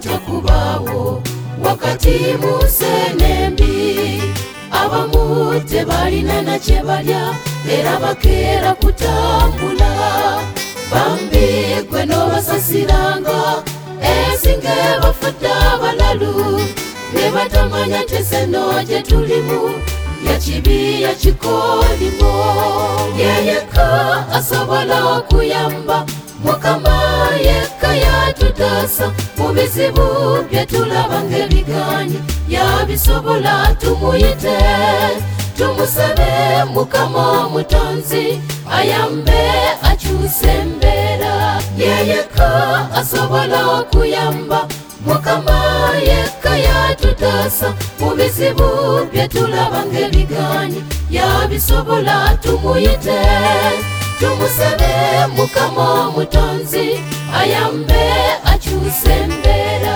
takubaawo wakati musenembi abamu tebalina na kye balya era bakeera kutambula bambi gwe n'obasasiranga esinga bafudde abalalu ne batamanya nti enseno gye tulimu yakibi yakikoolimo yeyeka asobola okuyamba Mukama yekka yatutaasa mu bizibu bye tulaba ng'ebigaanyi yabisobola tumuyite tumusabe Mukama omutonzi ayambe akyuse embeera yeyeka asobola okuyamba Mukama yekka yatutaasa mu bizibu bye tulaba ng'ebigaanyi yabisobola tumuyite tumusabe Mukama omutonzi ayambe akyuse embeera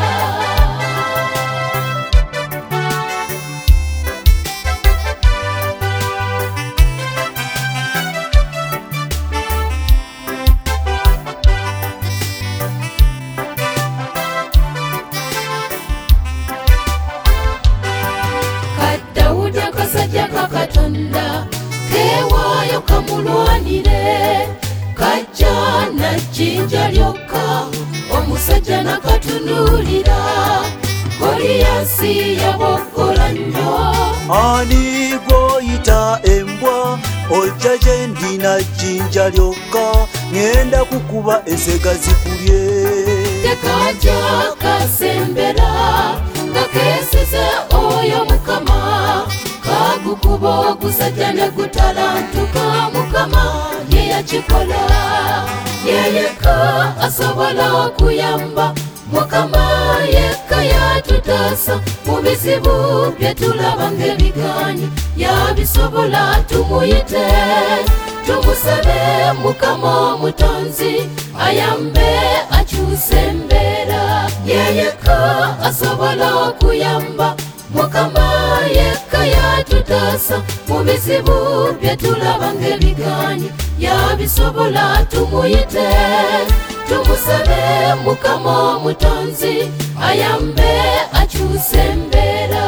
Kadawudi akasajja ka Katonda kewaayo kamulwanire kajja najjinja lyokka omusajja nakatunuulira Goliyasi yaboggola nnyo ani gwoyita embwa ojja gye ndi najjinja lyokka ŋŋenda kukuba ensega zikulye tekajja kasembera nga keesize oyo Mukama kagukuba ogusajja ne gutalantuka Mukama ye yakikola yeyeka asobola okuyamba Mukama yekka yatutaasa mu bizibu bye tulaba ng'ebigaanyi yabisobola tumuyite tumusabe Mukama omutonzi ayambe akyuse embeera yeyeka asobola okuyamba Mukama yekka yatutaasa mu bizibu bye tulaba ng'ebigaanyi yabisobola tumuyite tumusabe Mukama omutonzi ayambe akyuse embeera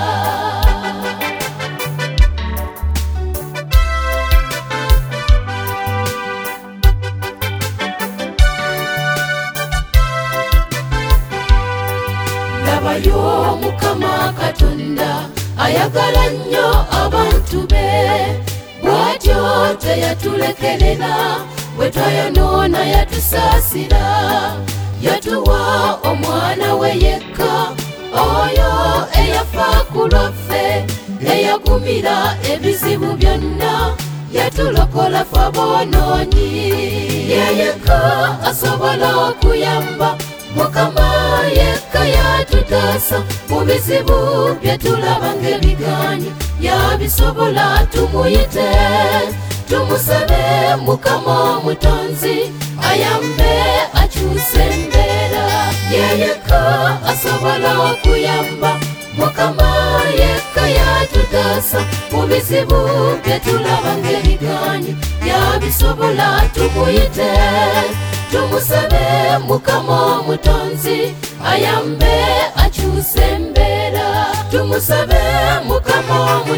labayo Mukama Katonda ayagala nnyo abantu be bw'atyo teyatulekerera bwe twayonoona yatusaasira yatuwa omwana we yekka oyo eyafa ku lwaffe eyagumira ebizibu byonna yatulokola ffe aboonoonyi yeyekka asobola okuyamba Mukama yekka yatutaasa mu bizibu bye tulaba ng'ebigaanyi yabisobola tumuyite tumusabe Mukama omutonzi ayambe akyuse embeera yeyeka asobola okuyamba Mukama yekka yatutaasa mu bizibu bye tulaba ng'ebigaanyi yabisobola tumuyite tumusabe Mukama omutonzi ayambe akyuse embeera tumusabe Mukama